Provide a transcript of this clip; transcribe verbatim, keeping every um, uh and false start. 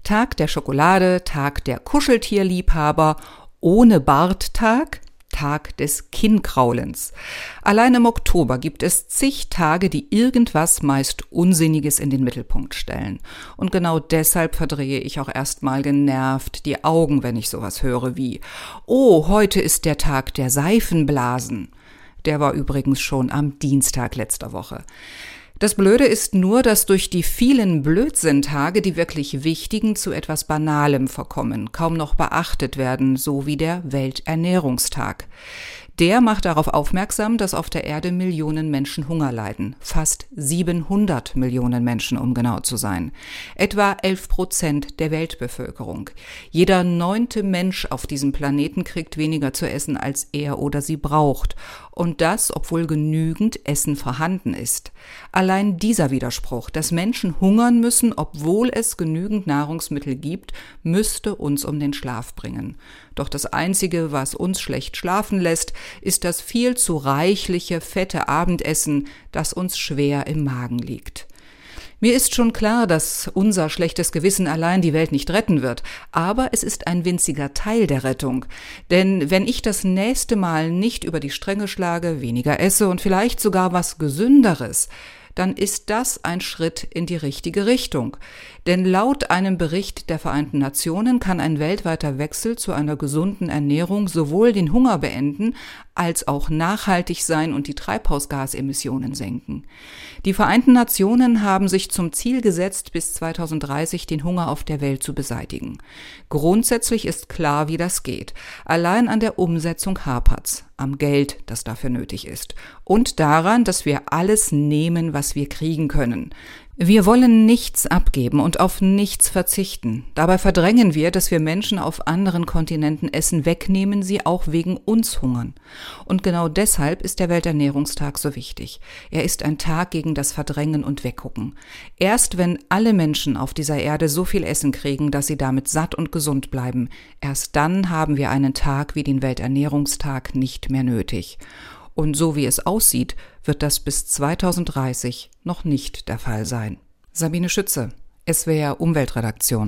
Tag der Schokolade, Tag der Kuscheltierliebhaber, ohne Barttag, Tag des Kinnkraulens. Allein im Oktober gibt es zig Tage, die irgendwas meist Unsinniges in den Mittelpunkt stellen. Und genau deshalb verdrehe ich auch erstmal genervt die Augen, wenn ich sowas höre wie: Oh, heute ist der Tag der Seifenblasen. Der war übrigens schon am Dienstag letzter Woche. Das Blöde ist nur, dass durch die vielen Blödsinn-Tage die wirklich wichtigen zu etwas Banalem verkommen, kaum noch beachtet werden, so wie der Welternährungstag. Der macht darauf aufmerksam, dass auf der Erde Millionen Menschen Hunger leiden. Fast siebenhundert Millionen Menschen, um genau zu sein. Etwa elf Prozent der Weltbevölkerung. Jeder neunte Mensch auf diesem Planeten kriegt weniger zu essen, als er oder sie braucht. Und das, obwohl genügend Essen vorhanden ist. Allein dieser Widerspruch, dass Menschen hungern müssen, obwohl es genügend Nahrungsmittel gibt, müsste uns um den Schlaf bringen. Doch das Einzige, was uns schlecht schlafen lässt, ist das viel zu reichliche, fette Abendessen, das uns schwer im Magen liegt. Mir ist schon klar, dass unser schlechtes Gewissen allein die Welt nicht retten wird, aber es ist ein winziger Teil der Rettung. Denn wenn ich das nächste Mal nicht über die Stränge schlage, weniger esse und vielleicht sogar was Gesünderes, dann ist das ein Schritt in die richtige Richtung. Denn laut einem Bericht der Vereinten Nationen kann ein weltweiter Wechsel zu einer gesunden Ernährung sowohl den Hunger beenden, als auch nachhaltig sein und die Treibhausgasemissionen senken. Die Vereinten Nationen haben sich zum Ziel gesetzt, bis zweitausenddreißig den Hunger auf der Welt zu beseitigen. Grundsätzlich ist klar, wie das geht. Allein an der Umsetzung hapert's, am Geld, das dafür nötig ist, und daran, dass wir alles nehmen, was wir kriegen können. Wir wollen nichts abgeben und auf nichts verzichten. Dabei verdrängen wir, dass wir Menschen auf anderen Kontinenten Essen wegnehmen, sie auch wegen uns hungern. Und genau deshalb ist der Welternährungstag so wichtig. Er ist ein Tag gegen das Verdrängen und Weggucken. Erst wenn alle Menschen auf dieser Erde so viel Essen kriegen, dass sie damit satt und gesund bleiben, erst dann haben wir einen Tag wie den Welternährungstag nicht mehr nötig. Und so wie es aussieht, wird das bis zweitausenddreißig noch nicht der Fall sein. Sabine Schütze, S W R Umweltredaktion.